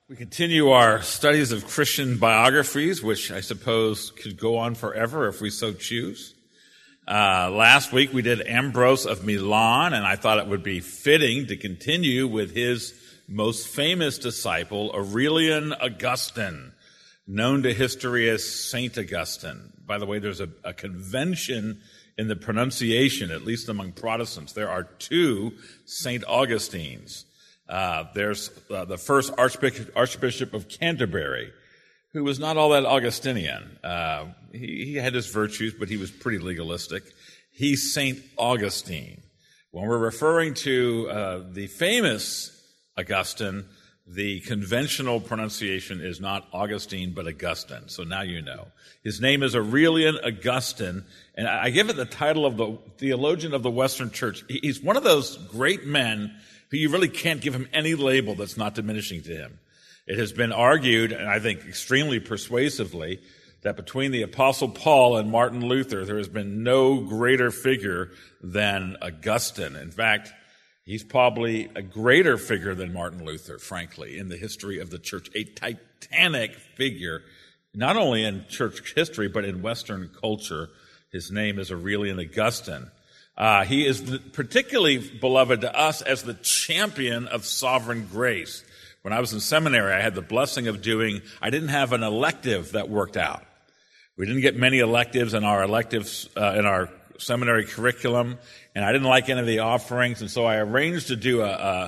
We continue our studies of Christian biographies, which I suppose could go on forever if we so choose. Last week we did Ambrose of Milan, and I thought it would be fitting to continue with his most famous disciple, Aurelian Augustine, known to history as Saint Augustine. By the way, there's a convention in the pronunciation, at least among Protestants. There are two Saint Augustines. There's the first Archbishop of Canterbury, who was not all that Augustinian. He had his virtues, but he was pretty legalistic. He's St. Augustine. When we're referring to the famous Augustine, the conventional pronunciation is not Augustine, but Augustine. So now you know. His name is Aurelian Augustine, and I give it the title of the theologian of the Western Church. He's one of those great men who you really can't give him any label that's not diminishing to him. It has been argued, and I think extremely persuasively, that between the Apostle Paul and Martin Luther, there has been no greater figure than Augustine. In fact, he's probably a greater figure than Martin Luther, frankly, in the history of the church. A titanic figure, not only in church history, but in Western culture. His name is Aurelian Augustine. He is particularly beloved to us as the champion of sovereign grace. When I was in seminary, I had the blessing of I didn't have an elective that worked out. We didn't get many electives in our in our seminary curriculum, and I didn't like any of the offerings, and so I arranged to do a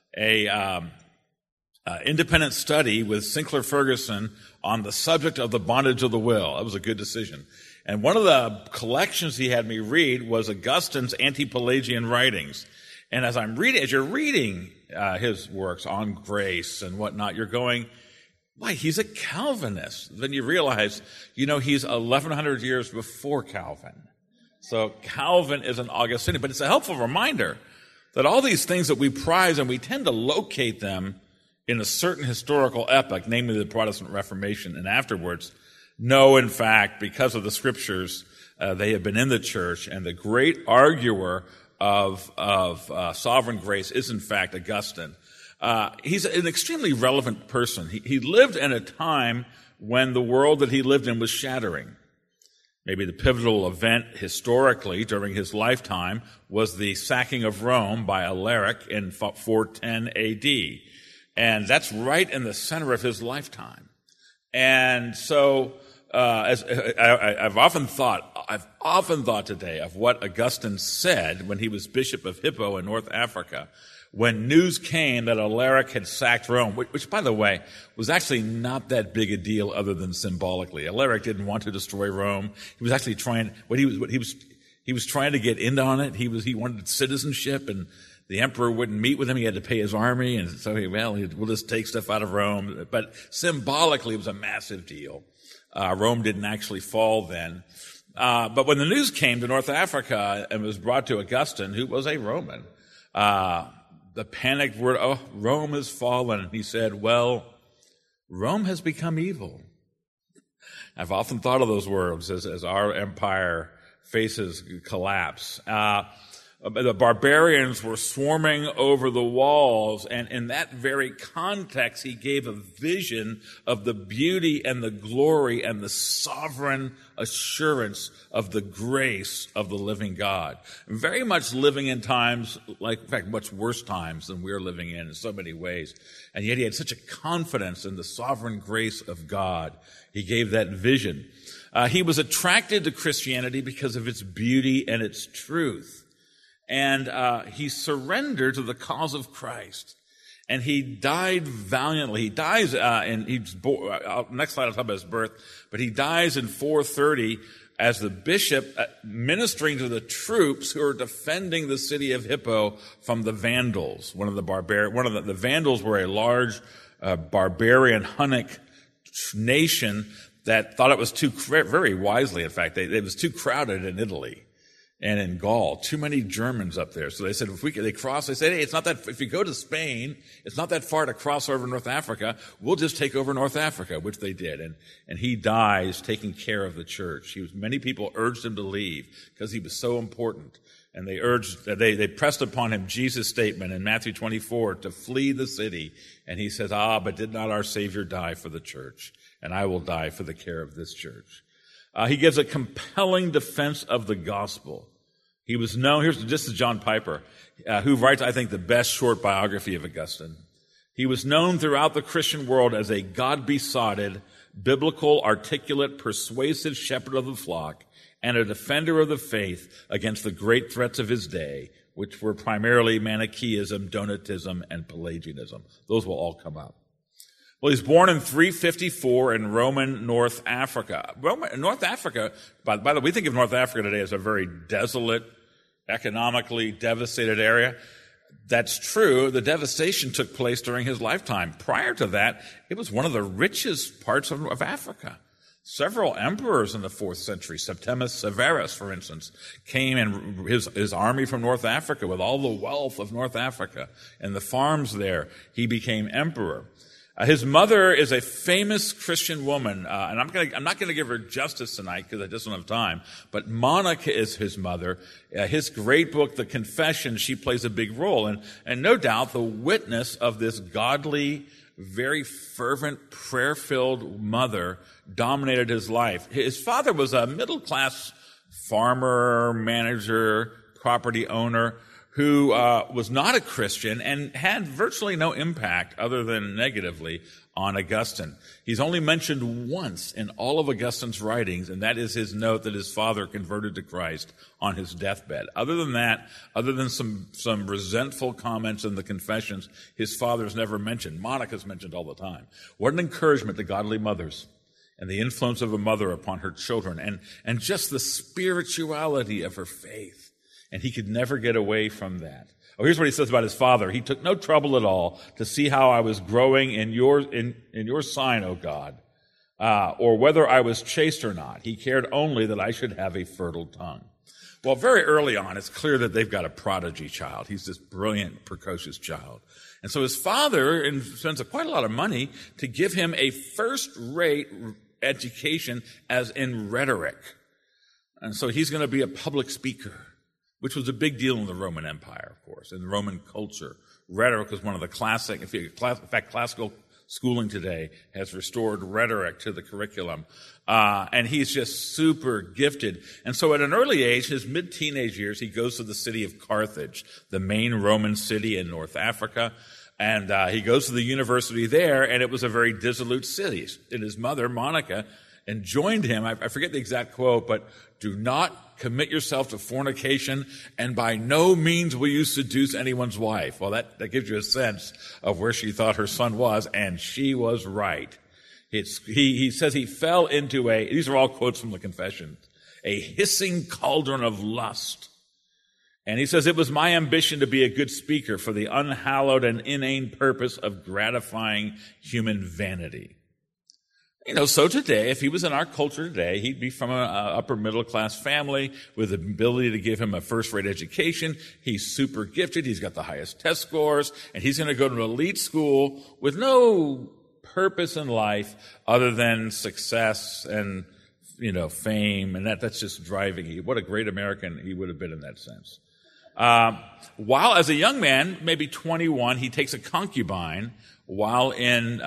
independent study with Sinclair Ferguson on the subject of the bondage of the will. That was a good decision. And one of the collections he had me read was Augustine's Anti-Pelagian writings. And as you're reading his works on grace and whatnot, you're going, why, he's a Calvinist. Then you realize, he's 1,100 years before Calvin. So Calvin is an Augustinian. But it's a helpful reminder that all these things that we prize, and we tend to locate them in a certain historical epoch, namely the Protestant Reformation and afterwards, no, in fact, because of the scriptures, they have been in the church, and the great arguer of sovereign grace is, in fact, Augustine. He's an extremely relevant person. He lived in a time when the world that he lived in was shattering. Maybe the pivotal event historically during his lifetime was the sacking of Rome by Alaric in 410 A.D., and that's right in the center of his lifetime. And so, as I've often thought today of what Augustine said when he was Bishop of Hippo in North Africa, when news came that Alaric had sacked Rome, which, by the way, was actually not that big a deal other than symbolically. Alaric didn't want to destroy Rome. He was actually trying to get in on it. He wanted citizenship, and the emperor wouldn't meet with him. He had to pay his army, and so we'll just take stuff out of Rome. But symbolically, it was a massive deal. Rome didn't actually fall then. But when the news came to North Africa and was brought to Augustine, who was a Roman, the panicked word, Rome has fallen. And he said, well, Rome has become evil. I've often thought of those words as our empire faces collapse. The barbarians were swarming over the walls, and in that very context, he gave a vision of the beauty and the glory and the sovereign assurance of the grace of the living God. Very much living in times, in fact, much worse times than we're living in so many ways. And yet he had such a confidence in the sovereign grace of God. He gave that vision. He was attracted to Christianity because of its beauty and its truth. And he surrendered to the cause of Christ. And he died valiantly. He dies next slide I'll talk about his birth, but he dies in 430 as the bishop ministering to the troops who are defending the city of Hippo from the Vandals. The Vandals were a large barbarian Hunnic nation that thought it was very wisely, in fact, it was too crowded in Italy and in Gaul, too many Germans up there. So they said, they said, hey, it's not that, if you go to Spain, it's not that far to cross over North Africa. We'll just take over North Africa, which they did. And he dies taking care of the church. Many people urged him to leave because he was so important. And they pressed upon him Jesus' statement in Matthew 24 to flee the city. And he says, but did not our Savior die for the church? And I will die for the care of this church. He gives a compelling defense of the gospel. He was known, this is John Piper, who writes, I think, the best short biography of Augustine. He was known throughout the Christian world as a God-besotted, biblical, articulate, persuasive shepherd of the flock, and a defender of the faith against the great threats of his day, which were primarily Manichaeism, Donatism, and Pelagianism. Those will all come up. Well, he's born in 354 in Roman North Africa. North Africa, by the way, we think of North Africa today as a very desolate, economically devastated area. That's true. The devastation took place during his lifetime. Prior to that, it was one of the richest parts of Africa. Several emperors in the 4th century, Septimus Severus, for instance, came in his army from North Africa with all the wealth of North Africa and the farms there. He became emperor. His mother is a famous Christian woman, and I'm not going to give her justice tonight because I just don't have time. But Monica is his mother. His great book, The Confession, she plays a big role, and no doubt the witness of this godly, very fervent, prayer-filled mother dominated his life. His father was a middle-class farmer, manager, property owner who was not a Christian and had virtually no impact other than negatively on Augustine. He's only mentioned once in all of Augustine's writings, and that is his note that his father converted to Christ on his deathbed. Other than that, other than some resentful comments in the Confessions, his father's never mentioned. Monica's mentioned all the time. What an encouragement to godly mothers and the influence of a mother upon her children and just the spirituality of her faith. And he could never get away from that. Oh, here's what he says about his father. He took no trouble at all to see how I was growing in your sign, O God, or whether I was chaste or not. He cared only that I should have a fertile tongue. Well, very early on, it's clear that they've got a prodigy child. He's this brilliant, precocious child. And so his father spends quite a lot of money to give him a first-rate education as in rhetoric. And so he's going to be a public speaker, which was a big deal in the Roman Empire, of course, in Roman culture. Rhetoric was one of the classic, in fact, classical schooling today has restored rhetoric to the curriculum. And he's just super gifted. And so at an early age, his mid-teenage years, he goes to the city of Carthage, the main Roman city in North Africa. And he goes to the university there, and it was a very dissolute city. And his mother, Monica, enjoined him, I forget the exact quote, but do not commit yourself to fornication, and by no means will you seduce anyone's wife. Well, that gives you a sense of where she thought her son was, and she was right. He says he fell into these are all quotes from the Confessions, a hissing cauldron of lust. And he says, it was my ambition to be a good speaker for the unhallowed and inane purpose of gratifying human vanity. So today, if he was in our culture today, he'd be from an upper middle class family with the ability to give him a first-rate education. He's super gifted. He's got the highest test scores, and he's going to go to an elite school with no purpose in life other than success and, fame, and that's just driving you. What a great American he would have been in that sense. While as a young man, maybe 21, he takes a concubine while in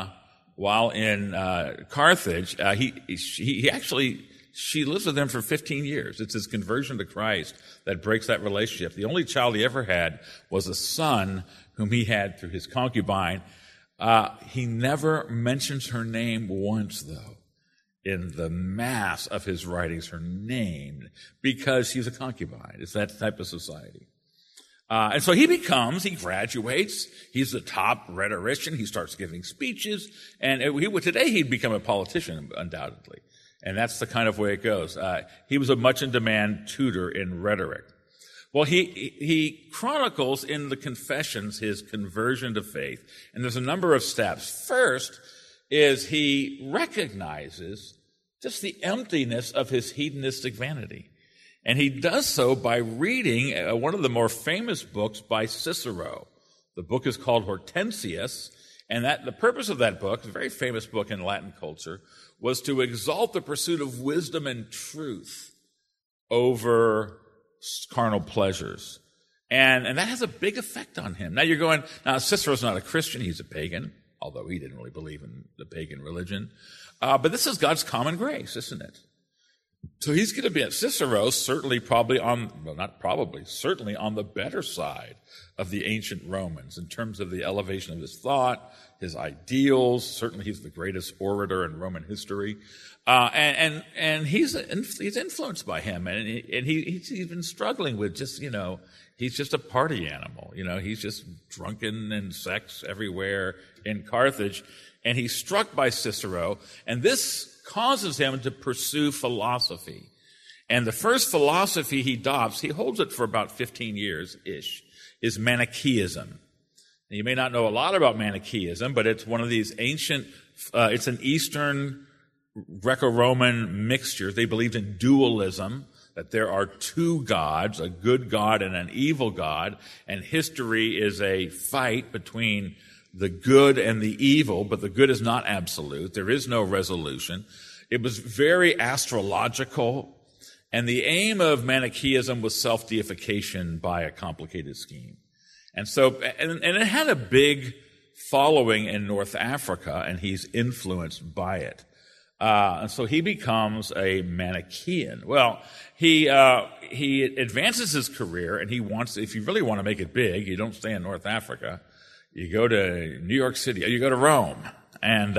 Carthage. She lives with him for 15 years. It's his conversion to Christ that breaks that relationship. The only child he ever had was a son whom he had through his concubine. He never mentions her name once, though, in the mass of his writings, her name, because she's a concubine. It's that type of society. And so he graduates, he's the top rhetorician, he starts giving speeches, and today he'd become a politician, undoubtedly. And that's the kind of way it goes. He was a much-in-demand tutor in rhetoric. Well, he chronicles in the Confessions his conversion to faith, and there's a number of steps. First is he recognizes just the emptiness of his hedonistic vanity. And he does so by reading one of the more famous books by Cicero. The book is called Hortensius, and the purpose of that book, a very famous book in Latin culture, was to exalt the pursuit of wisdom and truth over carnal pleasures. And that has a big effect on him. Now Cicero's not a Christian, he's a pagan, although he didn't really believe in the pagan religion. But this is God's common grace, isn't it? So he's going to be at Cicero, certainly certainly on the better side of the ancient Romans in terms of the elevation of his thought, his ideals. Certainly he's the greatest orator in Roman history. And he's influenced by him. And he's been struggling with he's just a party animal. He's just drunken and sex everywhere in Carthage. And he's struck by Cicero. And this causes him to pursue philosophy. And the first philosophy he adopts, he holds it for about 15 years-ish, is Manichaeism. And you may not know a lot about Manichaeism, but it's one of these ancient, it's an Eastern Greco-Roman mixture. They believed in dualism, that there are two gods, a good God and an evil God, and history is a fight between the good and the evil, but the good is not absolute. There is no resolution. It was very astrological, and the aim of Manichaeism was self-deification by a complicated scheme. And it had a big following in North Africa, and he's influenced by it. And so he becomes a Manichaean. Well, he advances his career, and if you really want to make it big, you don't stay in North Africa. You go to New York City, or you go to Rome. And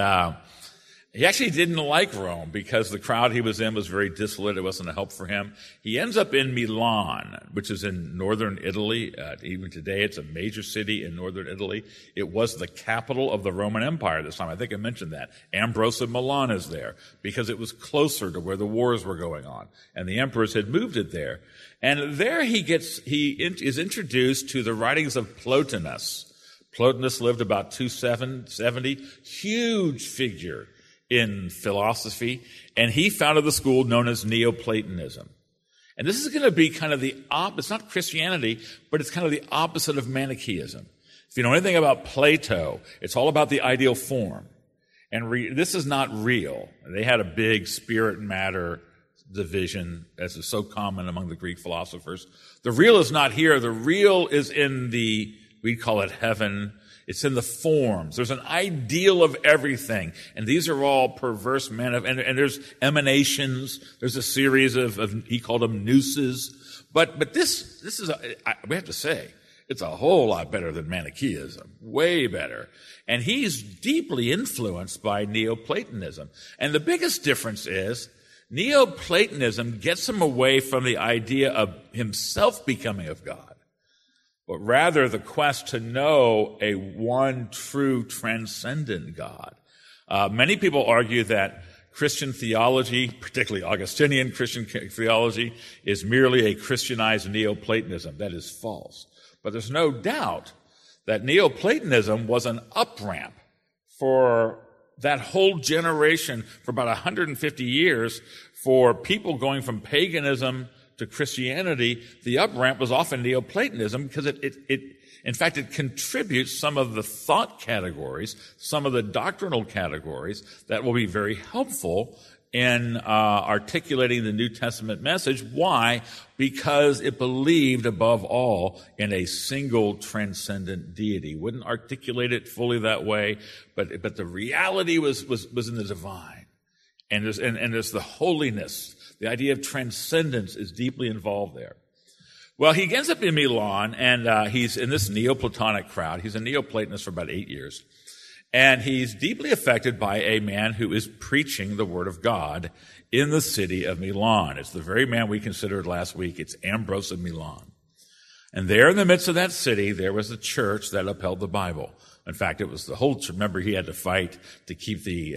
he actually didn't like Rome because the crowd he was in was very dissolute. It wasn't a help for him. He ends up in Milan, which is in northern Italy. Even today, it's a major city in northern Italy. It was the capital of the Roman Empire this time. I think I mentioned that. Ambrose of Milan is there because it was closer to where the wars were going on, and the emperors had moved it there. And there he is introduced to the writings of Plotinus. Plotinus lived about 270, huge figure in philosophy, and he founded the school known as Neoplatonism. And this is going to be kind of it's not Christianity, but it's kind of the opposite of Manichaeism. If you know anything about Plato, it's all about the ideal form. And this is not real. They had a big spirit and matter division, as is so common among the Greek philosophers. The real is not here. The real is in we call it heaven. It's in the forms. There's an ideal of everything. And these are all perverse men and there's emanations. There's a series of he called them nooses. But this is, we have to say, it's a whole lot better than Manichaeism. Way better. And he's deeply influenced by Neoplatonism. And the biggest difference is Neoplatonism gets him away from the idea of himself becoming of God, but rather the quest to know a one true transcendent God. Many people argue that Christian theology, particularly Augustinian Christian theology, is merely a Christianized Neoplatonism. That is false. But there's no doubt that Neoplatonism was an up-ramp for that whole generation for about 150 years for people going from paganism to Christianity. The up-ramp was often Neoplatonism because it contributes some of the thought categories, some of the doctrinal categories that will be very helpful in articulating the New Testament message. Why? Because it believed above all in a single transcendent deity. Wouldn't articulate it fully that way, but the reality was in the divine. And there's the holiness. The idea of transcendence is deeply involved there. Well, he ends up in Milan, and he's in this Neoplatonic crowd. He's a Neoplatonist for about 8 years. And he's deeply affected by a man who is preaching the Word of God in the city of Milan. It's the very man we considered last week. It's Ambrose of Milan. And there in the midst of that city, there was a church that upheld the Bible. In fact, it was the whole church. Remember, he had to fight to keep the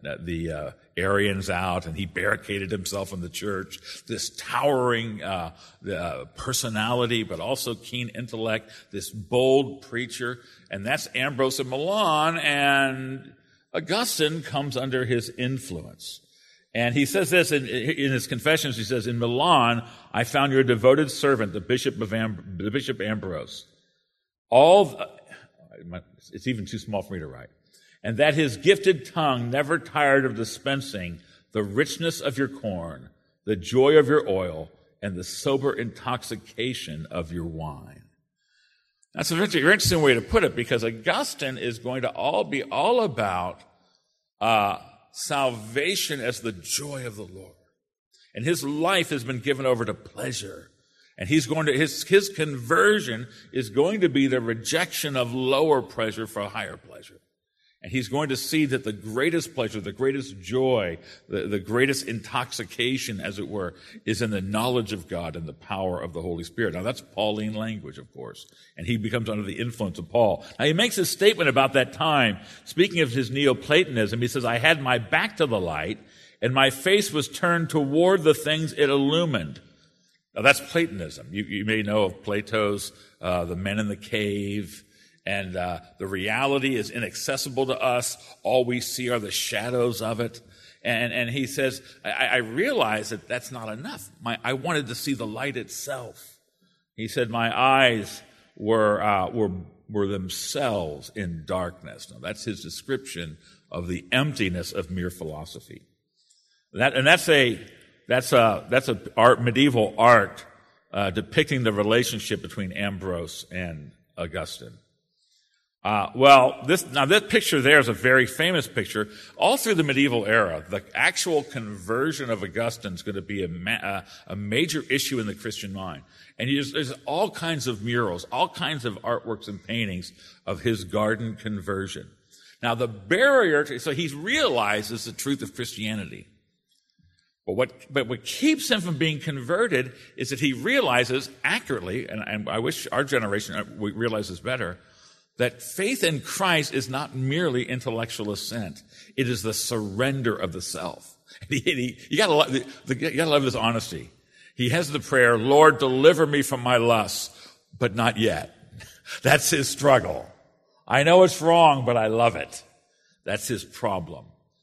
Arians out, and he barricaded himself in the church. This towering personality, but also keen intellect, this bold preacher, and that's Ambrose of Milan, and Augustine comes under his influence. And he says this in his Confessions. He says, "In Milan, I found your devoted servant, the Bishop Ambrose. It's even too small for me to write. And that his gifted tongue never tired of dispensing the richness of your corn, the joy of your oil, and the sober intoxication of your wine. That's a very interesting way to put it, because Augustine is going to be all about salvation as the joy of the Lord. And his life has been given over to pleasure. And he's going to, his conversion is going to be the rejection of lower pleasure for higher pleasure. And he's going to see that the greatest pleasure, the greatest joy, the greatest intoxication, as it were, is in the knowledge of God and the power of the Holy Spirit. Now, that's Pauline language, of course. And he becomes under the influence of Paul. Now, he makes a statement about that time. Speaking of his Neoplatonism, he says, I had my back to the light, and my face was turned toward the things it illumined. Now, that's Platonism. You may know of Plato's The Men in the Cave, and the reality is inaccessible to us. All we see are the shadows of it. And he says, I realized that that's not enough. I wanted to see the light itself. He said, my eyes were themselves in darkness. Now, that's his description of the emptiness of mere philosophy. That's medieval art depicting the relationship between Ambrose and Augustine. This picture there is a very famous picture. All through the medieval era, the actual conversion of Augustine is going to be a major issue in the Christian mind. And there's all kinds of murals, all kinds of artworks and paintings of his garden conversion. Now, the barrier, so he realizes the truth of Christianity. But what keeps him from being converted is that he realizes accurately, and I wish our generation realizes better, that faith in Christ is not merely intellectual assent. It is the surrender of the self. You gotta love this honesty. He has the prayer, Lord, deliver me from my lusts, but not yet. That's his struggle. I know it's wrong, but I love it. That's his problem.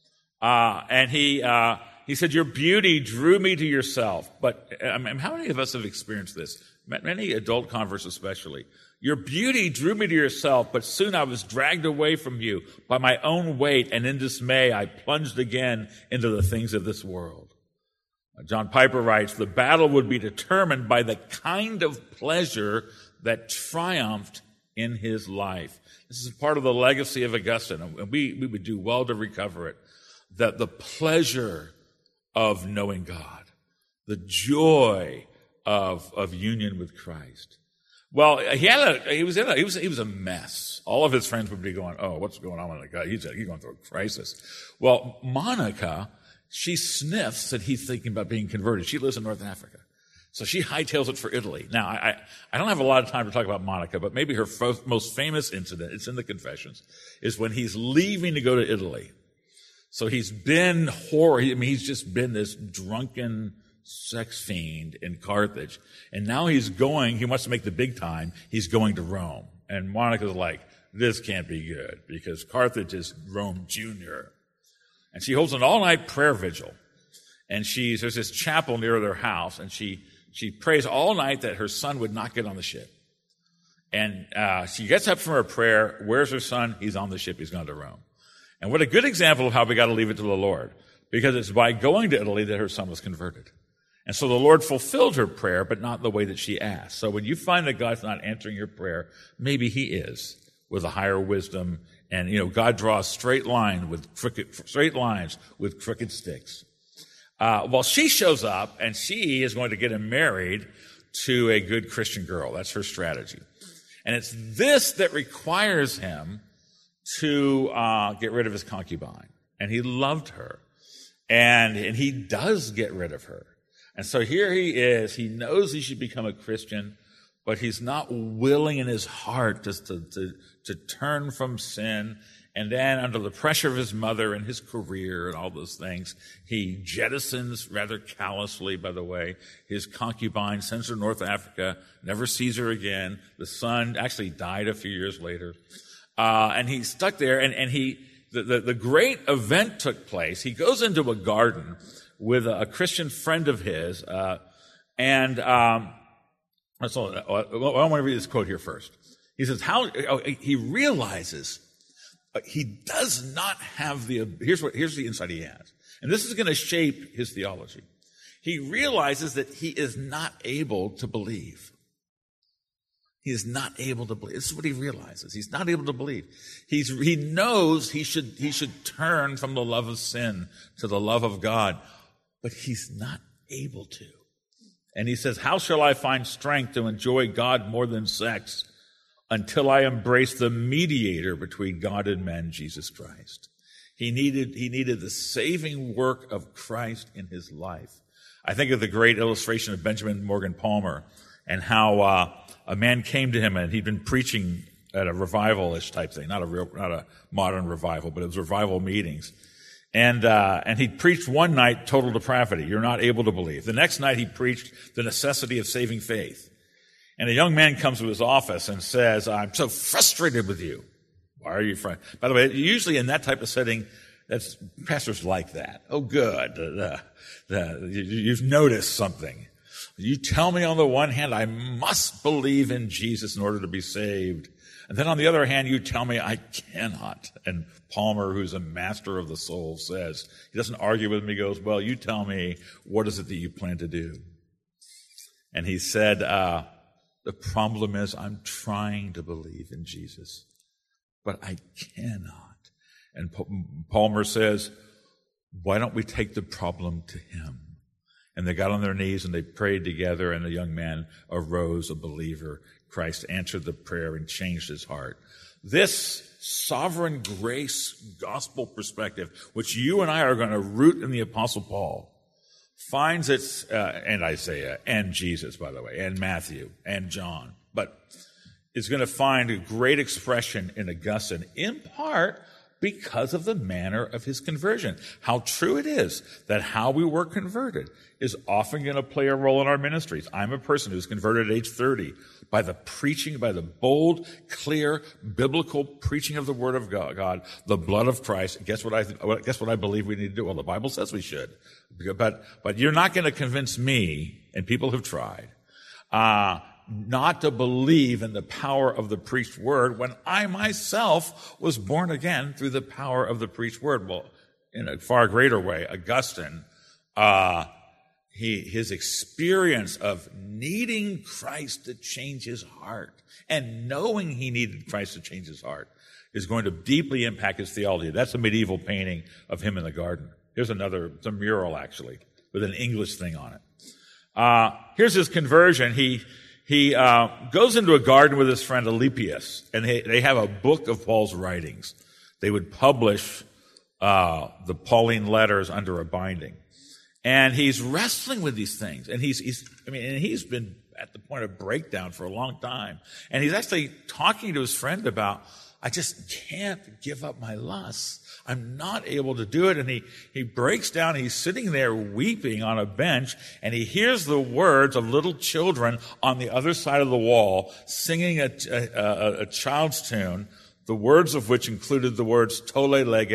And he said, your beauty drew me to yourself. But how many of us have experienced this? Many adult converts especially. Your beauty drew me to yourself, but soon I was dragged away from you by my own weight, and in dismay I plunged again into the things of this world. John Piper writes, the battle would be determined by the kind of pleasure that triumphed in his life. This is part of the legacy of Augustine, and we would do well to recover it. That the pleasure of knowing God, the joy of union with Christ. Well, he was a mess. All of his friends would be going, "Oh, what's going on with that guy? He's going through a crisis." Well, Monica, she sniffs that he's thinking about being converted. She lives in North Africa, so she hightails it for Italy. Now, I don't have a lot of time to talk about Monica, but maybe her most famous incident, it's in the Confessions, is when he's leaving to go to Italy. So he's been he's just been this drunken sex fiend in Carthage. And now he wants to make the big time. He's going to Rome. And Monica's like, this can't be good because Carthage is Rome Junior. And she holds an all-night prayer vigil. And there's this chapel near their house, and she prays all night that her son would not get on the ship. And she gets up from her prayer. Where's her son? He's on the ship. He's gone to Rome. And what a good example of how we got to leave it to the Lord, because it's by going to Italy that her son was converted. And so the Lord fulfilled her prayer, but not the way that she asked. So when you find that God's not answering your prayer, maybe he is with a higher wisdom. And, God draws straight lines with crooked sticks. Well, she shows up, and she is going to get him married to a good Christian girl. That's her strategy. And it's this that requires him to get rid of his concubine. And he loved her. And he does get rid of her. And so here he is. He knows he should become a Christian, but he's not willing in his heart just to turn from sin. And then under the pressure of his mother and his career and all those things, he jettisons, rather callously, by the way, his concubine, sends her to North Africa, never sees her again. The son actually died a few years later. And he's stuck there, and the great event took place. He goes into a garden with a Christian friend of his, I want to read this quote here first. He says, he realizes he does not have here's the insight he has. And this is going to shape his theology. he realizes that he is not able to believe. He is not able to believe. This is what he realizes. He's not able to believe. He knows he should turn from the love of sin to the love of God, but he's not able to. And he says, how shall I find strength to enjoy God more than sex until I embrace the mediator between God and men, Jesus Christ? He needed the saving work of Christ in his life. I think of the great illustration of Benjamin Morgan Palmer and how a man came to him and he'd been preaching at a revival-ish type thing, not a modern revival, but it was revival meetings. And he preached one night total depravity. You're not able to believe. The next night he preached the necessity of saving faith. And a young man comes to his office and says, I'm so frustrated with you. Why are you frustrated? By the way, usually in that type of setting, pastors like that. Oh, good. You've noticed something. You tell me on the one hand, I must believe in Jesus in order to be saved. And then on the other hand, you tell me I cannot. And Palmer, who's a master of the soul, says, he doesn't argue with me, he goes, well, you tell me, what is it that you plan to do? And he said, the problem is I'm trying to believe in Jesus, but I cannot. And Palmer says, why don't we take the problem to him? And they got on their knees and they prayed together, and the young man arose a believer. Christ answered the prayer and changed his heart. This sovereign grace gospel perspective, which you and I are going to root in the Apostle Paul, finds its, and Isaiah, and Jesus, by the way, and Matthew, and John, but is going to find a great expression in Augustine, in part because of the manner of his conversion. How true it is that how we were converted is often going to play a role in our ministries. I'm a person who's converted at age 30 by the bold, clear, biblical preaching of the Word of God, the blood of Christ. Guess what I believe we need to do? Well, the Bible says we should. But you're not going to convince me, and people have tried, not to believe in the power of the preached word when I myself was born again through the power of the preached word. Well, in a far greater way, Augustine, his experience of needing Christ to change his heart and knowing he needed Christ to change his heart is going to deeply impact his theology. That's a medieval painting of him in the garden. Here's it's a mural actually with an English thing on it. Here's his conversion. He goes into a garden with his friend Alypius, and they have a book of Paul's writings. They would publish the Pauline letters under a binding. And he's wrestling with these things. And he's been at the point of breakdown for a long time. And he's actually talking to his friend about, I just can't give up my lusts. I'm not able to do it. And he breaks down. He's sitting there weeping on a bench, and he hears the words of little children on the other side of the wall singing a child's tune, the words of which included the words, tole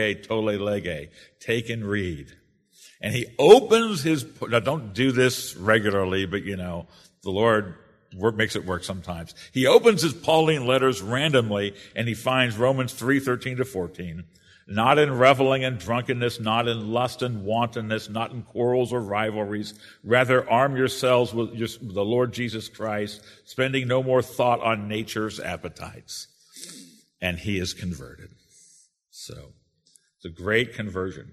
lege, take and read. And he opens now don't do this regularly, but the Lord makes it work sometimes. He opens his Pauline letters randomly, and he finds Romans 3:13-14. Not in reveling and drunkenness, not in lust and wantonness, not in quarrels or rivalries. Rather, arm yourselves with the Lord Jesus Christ, spending no more thought on nature's appetites. And he is converted. So, it's a great conversion.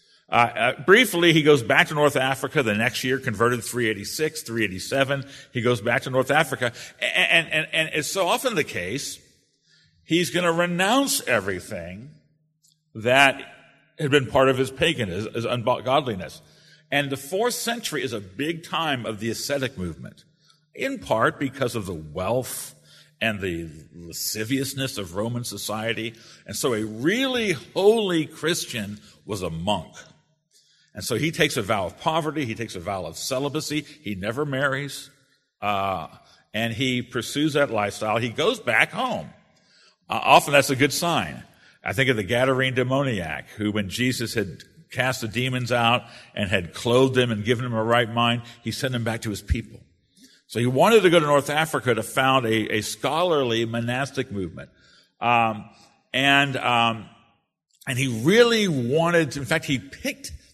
Briefly, he goes back to North Africa the next year, converted 386, 387. He goes back to North Africa. And it's so often the case, he's going to renounce everything that had been part of his paganism, his ungodliness. And the 4th century is a big time of the ascetic movement, in part because of the wealth and the lasciviousness of Roman society. And so a really holy Christian was a monk. And so he takes a vow of poverty, he takes a vow of celibacy, he never marries, and he pursues that lifestyle. He goes back home. Often that's a good sign. I think of the Gadarene demoniac, who when Jesus had cast the demons out and had clothed him and given him a right mind, he sent him back to his people. So he wanted to go to North Africa to found a scholarly monastic movement. And he really wanted to, in fact, he picked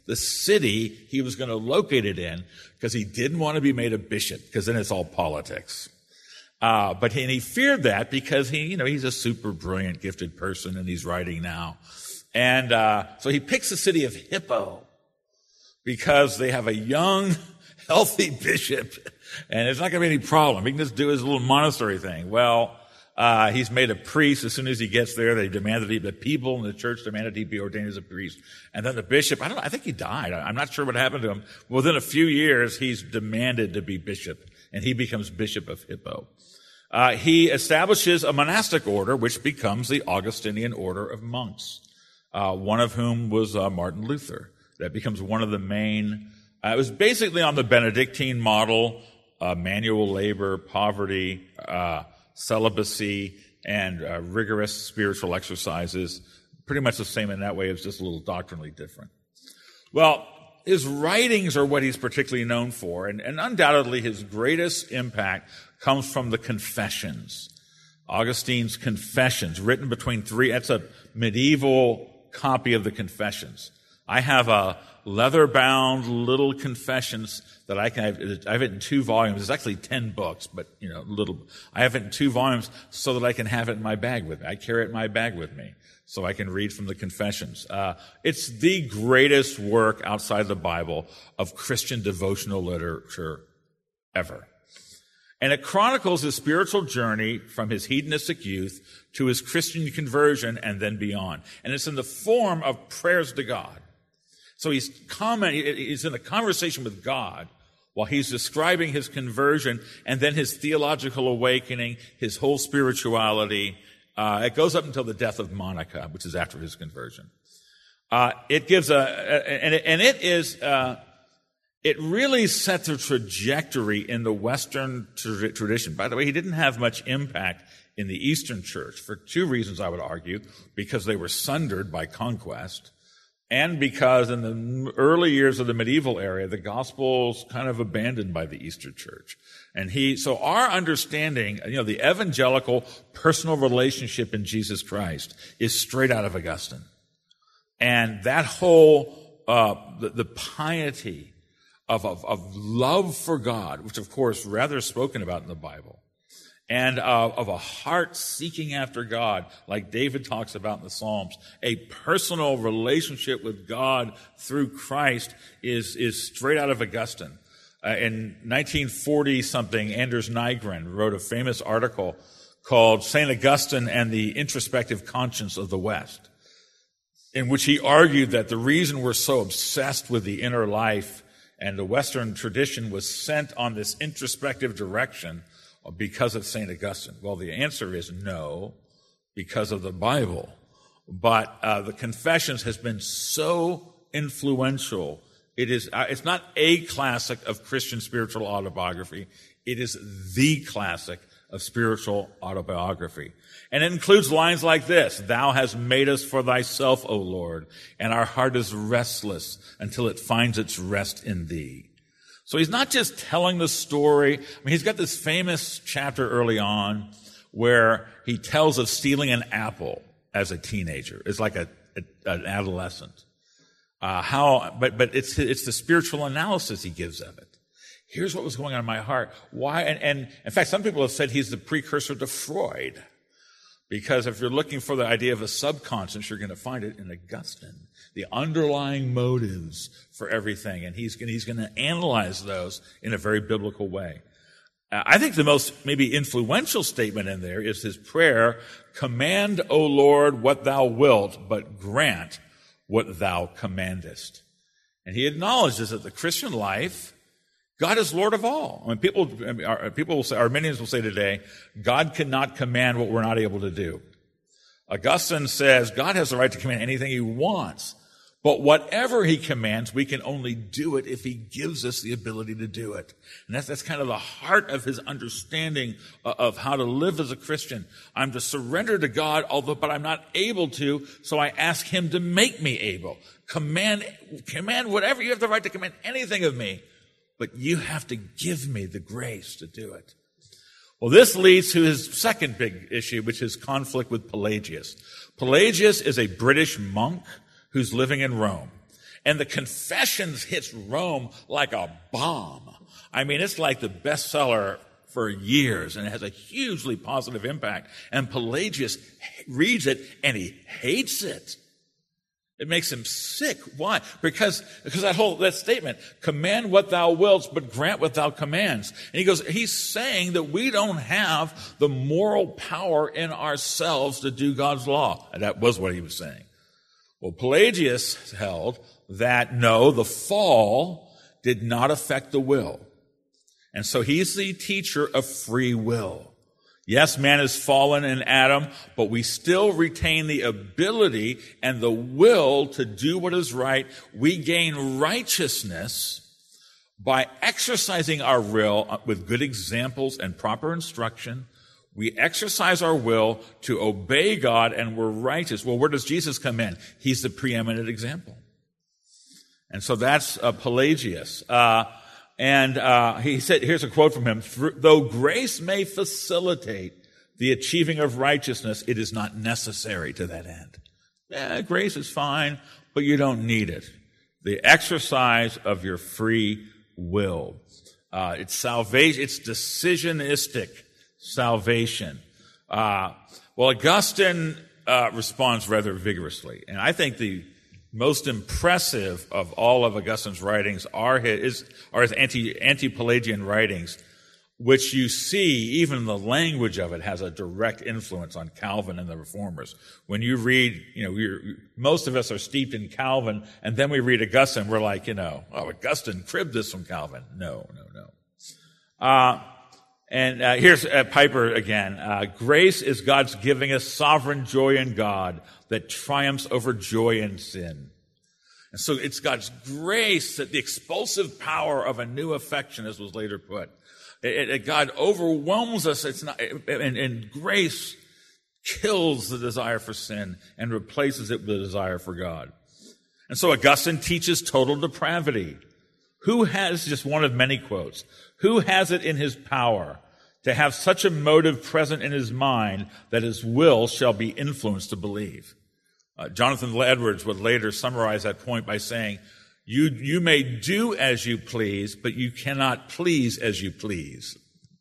the city he was going to locate it in, because he didn't want to be made a bishop, because then it's all politics. But he feared that because he's a super brilliant, gifted person, and he's writing now. And so he picks the city of Hippo because they have a young, healthy bishop, and it's not going to be any problem. He can just do his little monastery thing. Well, he's made a priest. As soon as he gets there, the people in the church demanded he be ordained as a priest. And then the bishop, I think he died. I'm not sure what happened to him. Within a few years, he's demanded to be bishop, and he becomes Bishop of Hippo. He establishes a monastic order, which becomes the Augustinian order of monks, one of whom was Martin Luther. That becomes one of the main. It was basically on the Benedictine model, manual labor, poverty, celibacy, and rigorous spiritual exercises. Pretty much the same in that way. It's just a little doctrinally different. Well, his writings are what he's particularly known for, and undoubtedly his greatest impact comes from the Confessions. Augustine's Confessions, written between that's a medieval copy of the Confessions. I have a leather-bound little Confessions that I have it in 2 volumes. It's actually 10 books, but, I have it in 2 volumes so that I can have it in my bag with me. I carry it in my bag with me so I can read from the Confessions. It's the greatest work outside the Bible of Christian devotional literature ever. And it chronicles his spiritual journey from his hedonistic youth to his Christian conversion and then beyond. And it's in the form of prayers to God. So he's in a conversation with God while he's describing his conversion and then his theological awakening, his whole spirituality. It goes up until the death of Monica, which is after his conversion. It really set the trajectory in the Western tradition. By the way, he didn't have much impact in the Eastern Church for 2 reasons, I would argue, because they were sundered by conquest, and because in the early years of the medieval era, the gospel's kind of abandoned by the Eastern Church. So our understanding, the evangelical personal relationship in Jesus Christ is straight out of Augustine. And that whole, the piety of love for God, which of course rather spoken about in the Bible, and of a heart seeking after God, like David talks about in the Psalms, a personal relationship with God through Christ is straight out of Augustine. In 1940-something, Anders Nygren wrote a famous article called St. Augustine and the Introspective Conscience of the West, in which he argued that the reason we're so obsessed with the inner life and the Western tradition was sent on this introspective direction because of St. Augustine. Well, the answer is no, because of the Bible. But the Confessions has been so influential. It's not a classic of Christian spiritual autobiography. It is the classic of spiritual autobiography. And it includes lines like this: "Thou hast made us for thyself, O Lord, and our heart is restless until it finds its rest in thee." So he's not just telling the story. He's got this famous chapter early on where he tells of stealing an apple as a teenager. It's like an adolescent. But it's the spiritual analysis he gives of it. Here's what was going on in my heart. Why? And in fact, some people have said he's the precursor to Freud. Because if you're looking for the idea of a subconscious, you're going to find it in Augustine, the underlying motives for everything. And he's going to analyze those in a very biblical way. I think the most maybe influential statement in there is his prayer, "Command, O Lord, what thou wilt, but grant what thou commandest." And he acknowledges that the Christian life, God is Lord of all. People will say, Arminians will say today, God cannot command what we're not able to do. Augustine says God has the right to command anything he wants, but whatever he commands, we can only do it if he gives us the ability to do it. And that's kind of the heart of his understanding of how to live as a Christian. I'm to surrender to God, but I'm not able to, so I ask him to make me able. Command whatever. You have the right to command anything of me, but you have to give me the grace to do it. Well, this leads to his second big issue, which is conflict with Pelagius. Pelagius is a British monk who's living in Rome. And the Confessions hits Rome like a bomb. I mean, it's like the bestseller for years, and it has a hugely positive impact. And Pelagius reads it, and he hates it. It makes him sick. Why? Because that statement, command what thou wilt, but grant what thou commands. And he's saying that we don't have the moral power in ourselves to do God's law. And that was what he was saying. Well, Pelagius held that no, the fall did not affect the will. And so he's the teacher of free will. Yes, man is fallen in Adam, but we still retain the ability and the will to do what is right. We gain righteousness by exercising our will with good examples and proper instruction. We exercise our will to obey God, and we're righteous. Well, where does Jesus come in? He's the preeminent example. And so that's Pelagius. He said, here's a quote from him, though grace may facilitate the achieving of righteousness, it is not necessary to that end. Grace is fine, but you don't need it. The exercise of your free will. It's salvation, it's decisionistic salvation. Well, Augustine responds rather vigorously, and I think the most impressive of all of Augustine's writings are his anti-Pelagian writings, which you see, even the language of it has a direct influence on Calvin and the Reformers. When you read, most of us are steeped in Calvin, and then we read Augustine, we're like, Augustine cribbed this from Calvin. No. Here's Piper again. Grace is God's giving us sovereign joy in God that triumphs over joy in sin. And so it's God's grace that the expulsive power of a new affection, as was later put. God overwhelms us. And grace kills the desire for sin and replaces it with the desire for God. And so Augustine teaches total depravity. Who has, just one of many quotes, who has it in his power to have such a motive present in his mind that his will shall be influenced to believe? Jonathan Edwards would later summarize that point by saying, you may do as you please, but you cannot please as you please.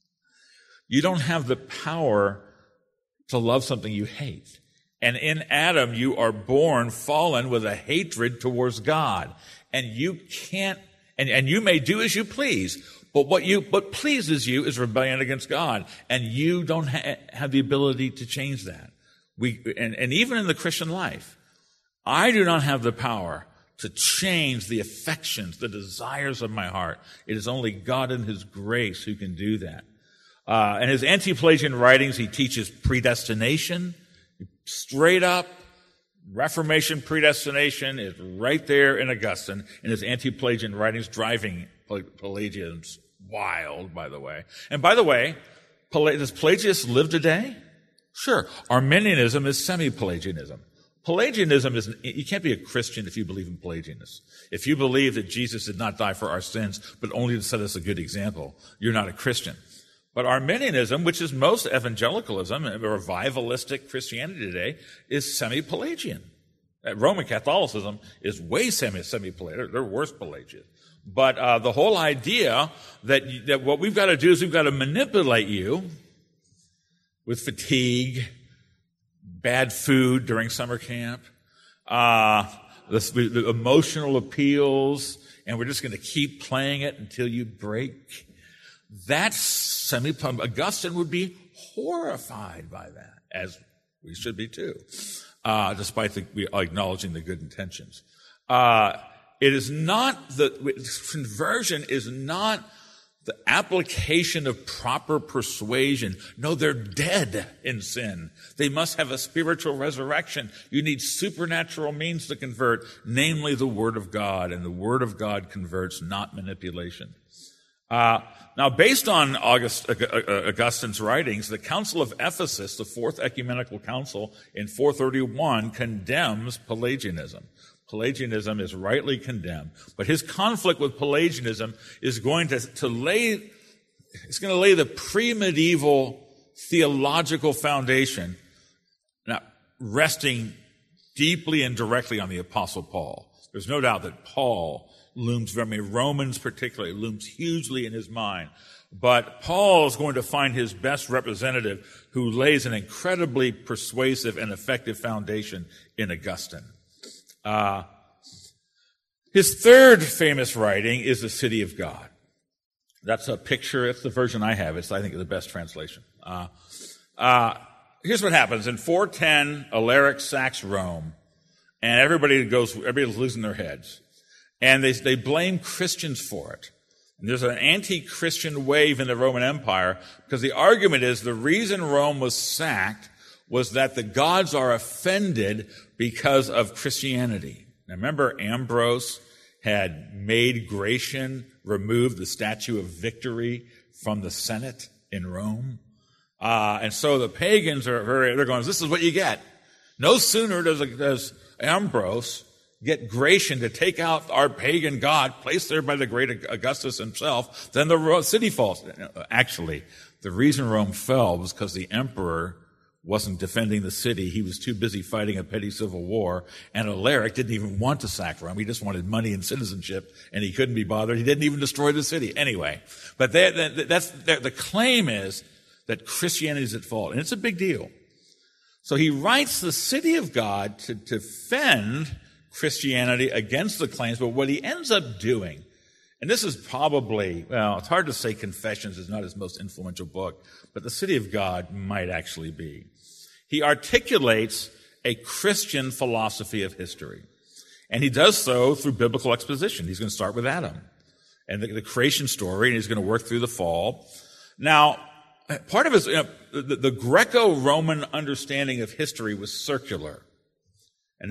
You don't have the power to love something you hate. And in Adam, you are born fallen with a hatred towards God. And you can't, and you may do as you please, but what pleases you is rebellion against God. And you don't have the ability to change that. And even in the Christian life, I do not have the power to change the affections, the desires of my heart. It is only God in His grace who can do that. In his anti-Pelagian writings, he teaches predestination. Straight up, Reformation predestination is right there in Augustine in his anti-Pelagian writings, driving Pelagians wild, by the way. And by the way, does Pelagius live today? Sure. Arminianism is semi-Pelagianism. Pelagianism is, you can't be a Christian if you believe in Pelagianists. If you believe that Jesus did not die for our sins, but only to set us a good example, you're not a Christian. But Arminianism, which is most evangelicalism and revivalistic Christianity today, is semi-Pelagian. Roman Catholicism is way semi-Pelagian. They're worse Pelagian. But the whole idea that what we've got to do is we've got to manipulate you with fatigue, bad food during summer camp, the emotional appeals, and we're just going to keep playing it until you break. That's Augustine would be horrified by that, as we should be too, despite acknowledging the good intentions. It is not conversion is not the application of proper persuasion. No, they're dead in sin. They must have a spiritual resurrection. You need supernatural means to convert, namely the Word of God, and the Word of God converts, not manipulation. Now, based on Augustine's writings, the Council of Ephesus, the Fourth Ecumenical Council in 431, condemns Pelagianism. Pelagianism is rightly condemned, but his conflict with Pelagianism is going to lay the pre-medieval theological foundation, now resting deeply and directly on the Apostle Paul. There's no doubt that Paul looms, Romans particularly, looms hugely in his mind. But Paul is going to find his best representative who lays an incredibly persuasive and effective foundation in Augustine. His third famous writing is The City of God. That's a picture. It's the version I have. It's, I think, the best translation. Here's what happens. In 410, Alaric sacks Rome, and everybody's losing their heads. And they blame Christians for it. And there's an anti-Christian wave in the Roman Empire because the argument is the reason Rome was sacked was that the gods are offended because of Christianity. Now remember, Ambrose had made Gratian remove the Statue of Victory from the Senate in Rome. And so the pagans they're going, this is what you get. No sooner does Ambrose get Gratian to take out our pagan god, placed there by the great Augustus himself, then the city falls. Actually, the reason Rome fell was because the emperor wasn't defending the city. He was too busy fighting a petty civil war, and Alaric didn't even want to sack Rome. He just wanted money and citizenship, and he couldn't be bothered. He didn't even destroy the city. Anyway, but the claim is that Christianity is at fault, and it's a big deal. So he writes The City of God to defend Christianity against the claims, but what he ends up doing, and this is probably, well, it's hard to say Confessions is not his most influential book, but The City of God might actually be. He articulates a Christian philosophy of history, and he does so through biblical exposition. He's going to start with Adam and the creation story, and he's going to work through the fall. Now, part of his, the Greco-Roman understanding of history was circular. And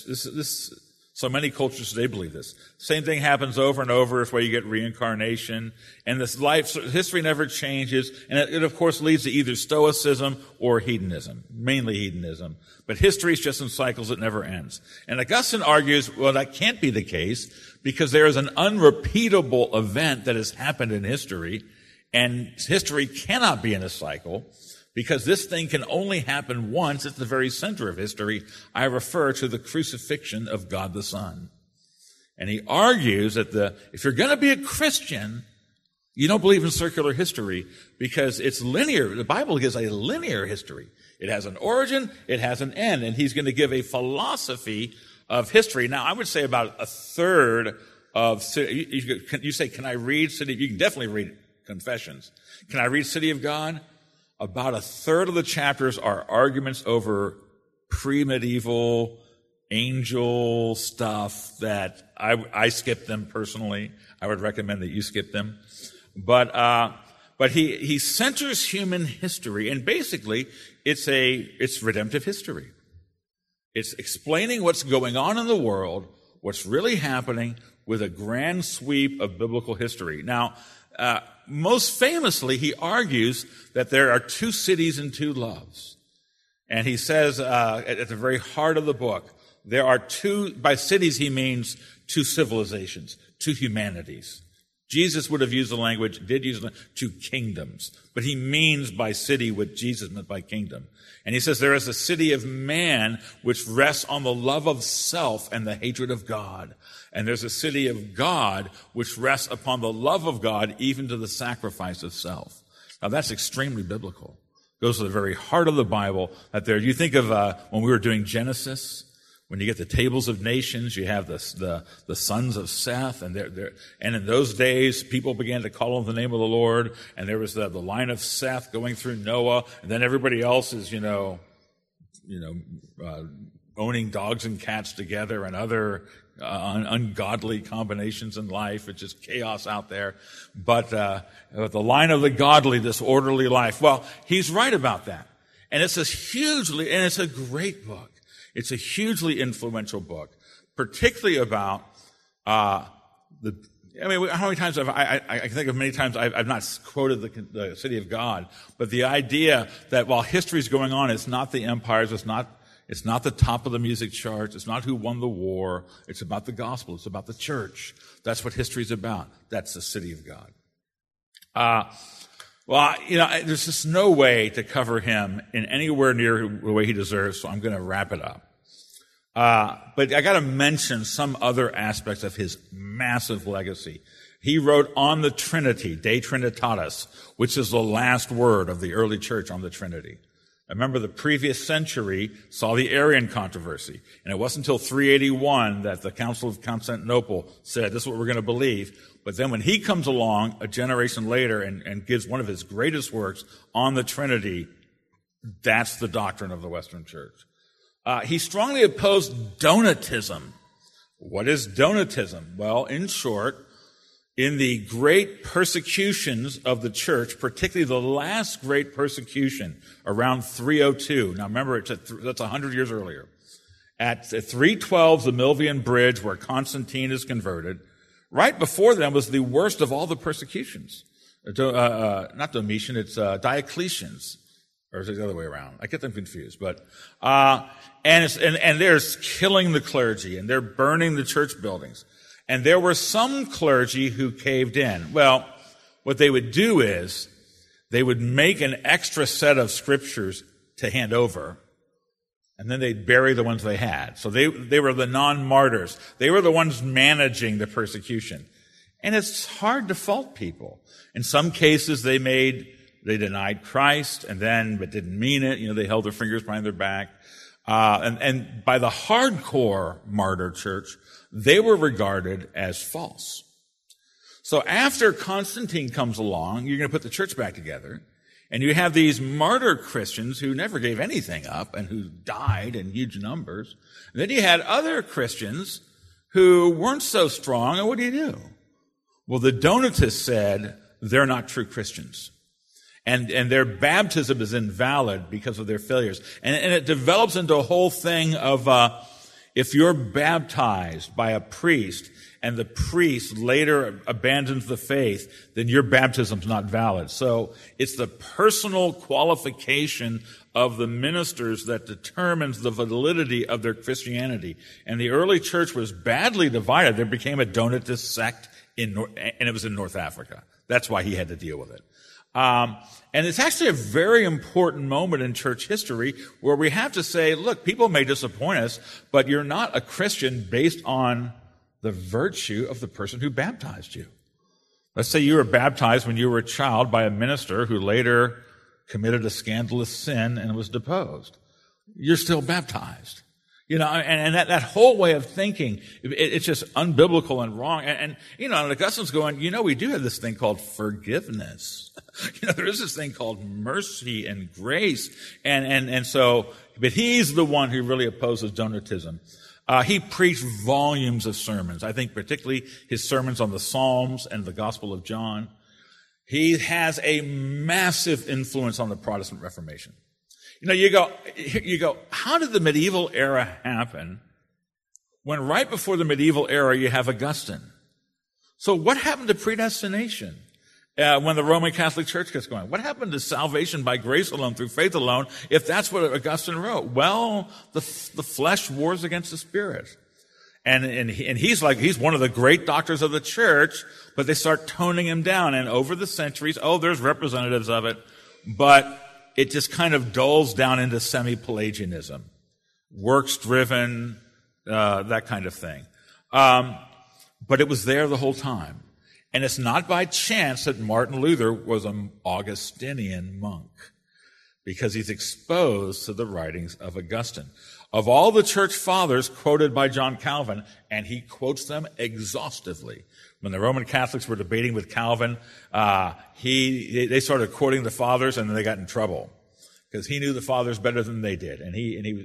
so many cultures today believe this. Same thing happens over and over. It's where you get reincarnation. And history never changes. And it of course leads to either Stoicism or hedonism, mainly hedonism. But history is just in cycles. It never ends. And Augustine argues, well, that can't be the case because there is an unrepeatable event that has happened in history. And history cannot be in a cycle. Because this thing can only happen once at the very center of history. I refer to the crucifixion of God the Son. And he argues that if you're going to be a Christian, you don't believe in circular history because it's linear. The Bible gives a linear history. It has an origin, it has an end, and he's going to give a philosophy of history. Now, I would say about a third of, you say, can I read City? You can definitely read Confessions. Can I read City of God? About a third of the chapters are arguments over pre-medieval angel stuff that I skip them personally. I would recommend that you skip them. But he centers human history, and basically it's redemptive history. It's explaining what's going on in the world, what's really happening with a grand sweep of biblical history. Now, most famously, he argues that there are two cities and two loves. And he says, at the very heart of the book, there are by cities he means two civilizations, two humanities. Jesus would have used the language, two kingdoms. But he means by city what Jesus meant by kingdom. And he says there is a city of man which rests on the love of self and the hatred of God. And there's a city of God which rests upon the love of God, even to the sacrifice of self. Now that's extremely biblical. Goes to the very heart of the Bible. You think of when we were doing Genesis, when you get the tables of nations, you have the sons of Seth, and in those days people began to call on the name of the Lord, and there was the line of Seth going through Noah, and then everybody else is owning dogs and cats together and other ungodly combinations in life. It's just chaos out there. But the line of the godly, this orderly life. Well, he's right about that. And it's it's a great book. It's a hugely influential book, particularly about how many times I can think of many times I've not quoted the City of God, but the idea that while history is going on, it's not the empires, it's not the top of the music charts. It's not who won the war. It's about the gospel. It's about the church. That's what history is about. That's the City of God. There's just no way to cover him in anywhere near the way he deserves, so I'm going to wrap it up. But I got to mention some other aspects of his massive legacy. He wrote on the Trinity, De Trinitatis, which is the last word of the early church on the Trinity. I remember the previous century saw the Arian controversy, and it wasn't until 381 that the Council of Constantinople said, this is what we're going to believe. But then when he comes along a generation later and gives one of his greatest works on the Trinity, that's the doctrine of the Western Church. He strongly opposed Donatism. What is Donatism? Well, in short, in the great persecutions of the church, particularly the last great persecution around 302. Now remember, that's 100 years earlier. At 312, the Milvian Bridge, where Constantine is converted, right before them was the worst of all the persecutions. Not Domitian, it's Diocletian's. Or is it the other way around? I get them confused. But and they're killing the clergy, and they're burning the church buildings. And there were some clergy who caved in. Well, what they would do is they would make an extra set of scriptures to hand over, and then they'd bury the ones they had. So they were the non-martyrs. They were the ones managing the persecution. And it's hard to fault people. In some cases, they denied Christ but didn't mean it. You know, they held their fingers behind their back. And by the hardcore martyr church, they were regarded as false. So after Constantine comes along, you're going to put the church back together, and you have these martyr Christians who never gave anything up and who died in huge numbers. And then you had other Christians who weren't so strong, and what do? Well, the Donatists said they're not true Christians. And their baptism is invalid because of their failures. And it develops into a whole thing of, if you're baptized by a priest and the priest later abandons the faith, then your baptism's not valid. So it's the personal qualification of the ministers that determines the validity of their Christianity. And the early church was badly divided. There became a Donatist sect and it was in North Africa. That's why he had to deal with it. And it's actually a very important moment in church history where we have to say, look, people may disappoint us, but you're not a Christian based on the virtue of the person who baptized you. Let's say you were baptized when you were a child by a minister who later committed a scandalous sin and was deposed. You're still baptized. You know, and that whole way of thinking, it's just unbiblical and wrong. And Augustine's going, we do have this thing called forgiveness. There is this thing called mercy and grace. But he's the one who really opposes Donatism. He preached volumes of sermons. I think particularly his sermons on the Psalms and the Gospel of John. He has a massive influence on the Protestant Reformation. You go, how did the medieval era happen when right before the medieval era you have Augustine? So what happened to predestination when the Roman Catholic Church gets going? What happened to salvation by grace alone, through faith alone, if that's what Augustine wrote? Well, the flesh wars against the spirit. And he's one of the great doctors of the church, but they start toning him down. And over the centuries, there's representatives of it, but it just kind of dulls down into semi-Pelagianism, works-driven, that kind of thing. But it was there the whole time. And it's not by chance that Martin Luther was an Augustinian monk, because he's exposed to the writings of Augustine. Of all the church fathers quoted by John Calvin, and he quotes them exhaustively. When the Roman Catholics were debating with Calvin, they started quoting the fathers, and then they got in trouble because he knew the fathers better than they did. And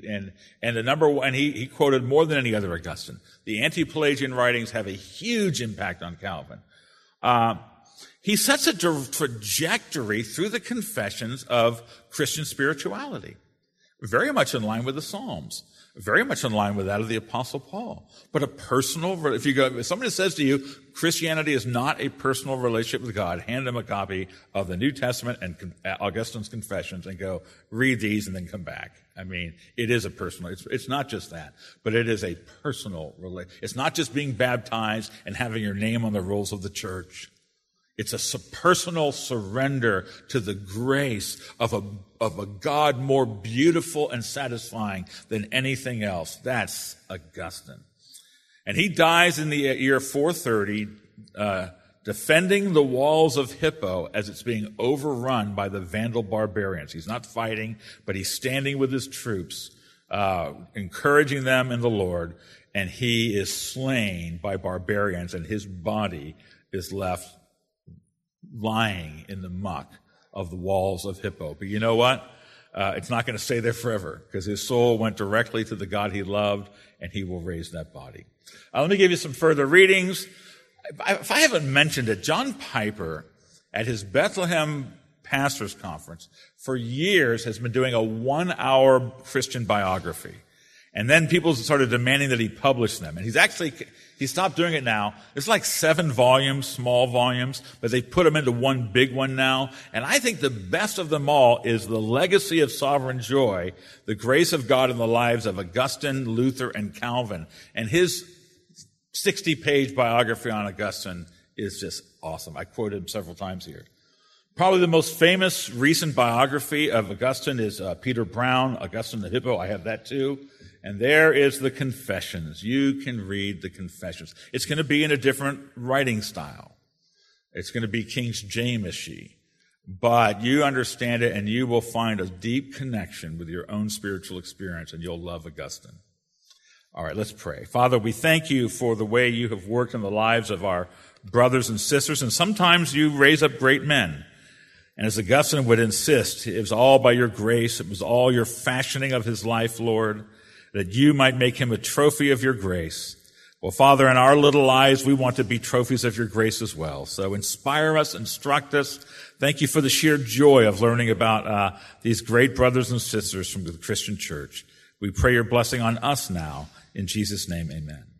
he quoted more than any other Augustine. The anti-Pelagian writings have a huge impact on Calvin. He sets a trajectory through the confessions of Christian spirituality, very much in line with the Psalms, very much in line with that of the Apostle Paul. But if somebody says to you, Christianity is not a personal relationship with God, hand them a copy of the New Testament and Augustine's Confessions and go, read these and then come back. I mean, it is a personal, it's not just that, but it is a personal relationship. It's not just being baptized and having your name on the rolls of the church. It's a personal surrender to the grace of a God more beautiful and satisfying than anything else. That's Augustine. And he dies in the year 430, defending the walls of Hippo as it's being overrun by the Vandal barbarians. He's not fighting, but he's standing with his troops, encouraging them in the Lord, and he is slain by barbarians, and his body is left lying in the muck of the walls of Hippo. But you know what? It's not going to stay there forever, because his soul went directly to the God he loved, and he will raise that body. Let me give you some further readings. If I haven't mentioned it, John Piper, at his Bethlehem Pastors Conference, for years has been doing a 1-hour Christian biography. And then people started demanding that he publish them. And he stopped doing it now. It's like 7 volumes, small volumes, but they put them into one big one now. And I think the best of them all is The Legacy of Sovereign Joy, the grace of God in the lives of Augustine, Luther, and Calvin. And his 60-page biography on Augustine is just awesome. I quoted him several times here. Probably the most famous recent biography of Augustine is Peter Brown, Augustine the Hippo. I have that too. And there is the Confessions. You can read the Confessions. It's going to be in a different writing style. It's going to be King James-y. But you understand it, and you will find a deep connection with your own spiritual experience, and you'll love Augustine. All right, let's pray. Father, we thank you for the way you have worked in the lives of our brothers and sisters, and sometimes you raise up great men. And as Augustine would insist, it was all by your grace, it was all your fashioning of his life, Lord, that you might make him a trophy of your grace. Well, Father, in our little lives, we want to be trophies of your grace as well. So inspire us, instruct us. Thank you for the sheer joy of learning about these great brothers and sisters from the Christian church. We pray your blessing on us now. In Jesus' name, amen.